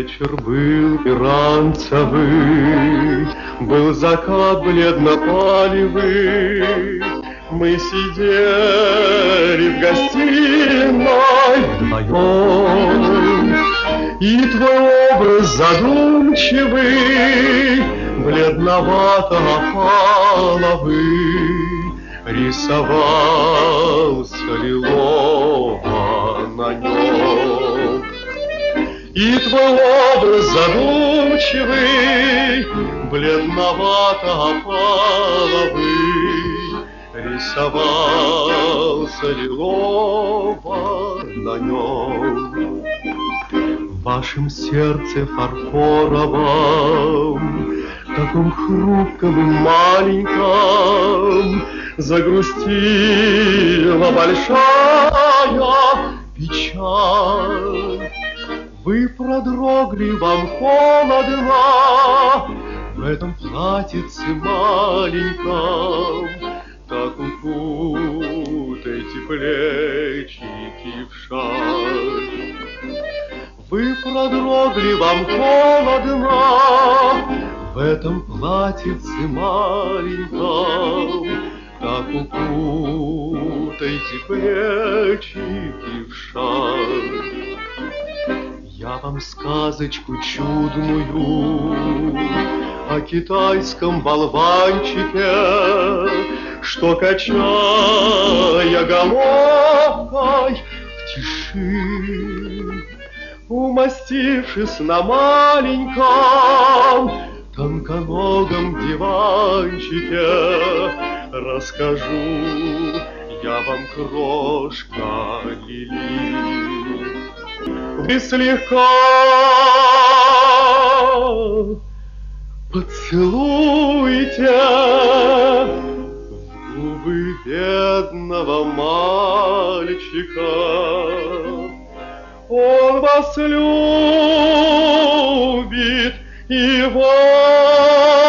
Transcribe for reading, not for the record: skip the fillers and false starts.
Вечер был иранцевый, был закат бледно-палевый. Мы сидели в гостиной вдвоем, и твой образ задумчивый, бледновато-опаловый, рисовался лилово на нем. И твой образ задумчивый, бледновато-опаловый, рисовался лилово на нем. В вашем сердце фарфоровом, таком хрупком и маленьком, загрустила большая печаль. Вы продрогли, вам холодно в этом платьице маленьком, так укутайте плечики в шаль. Вы продрогли, вам холодно в этом платьице маленьком, так укутайте плечики в шаль. Я вам сказочку чудную о китайском болванчике, что, качая головкой в тиши, умастившись на маленьком тонконогом диванчике, расскажу я вам, крошка Лили. Вы слегка поцелуйте в губы бедного мальчика. Он вас любит и вас